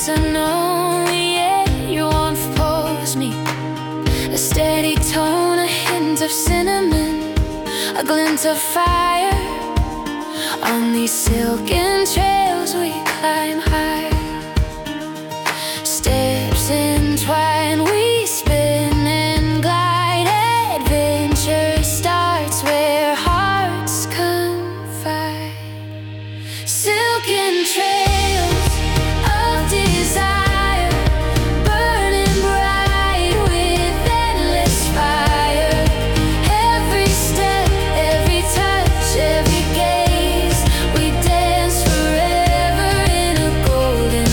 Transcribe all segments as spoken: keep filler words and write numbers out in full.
I know, yeah, your warmth pulls me. A steady tone, a hint of cinnamon, a glint of fire. On these silken trails we climb high. Steps entwine, we spin and glide. Adventure starts where hearts confide. Silken trails of desire, burning bright with endless fire. Every step, every touch, every gaze, we dance forever in a golden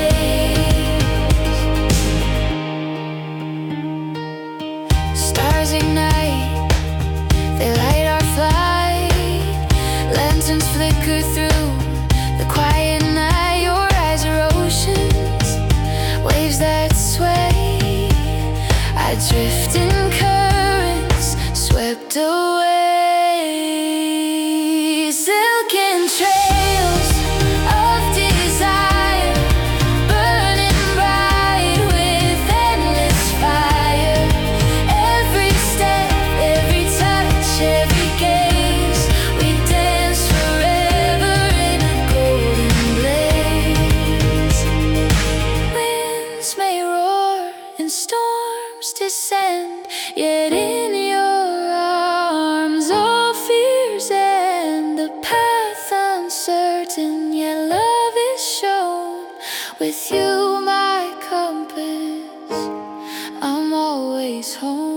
blaze. Stars ignite, they light our flight. Lanterns flicker through the quiet night. Your eyes are oceans, waves that sway. I drift in currents, swept away. Silken trails of desire, burning bright with endless fire. Every step, every touch, every gaze, we dance forever in a golden blaze. Winds may roar and storms descend, yet in your arms all fears end. The path uncertain, yet love is shown. With you my compass, I'm always home.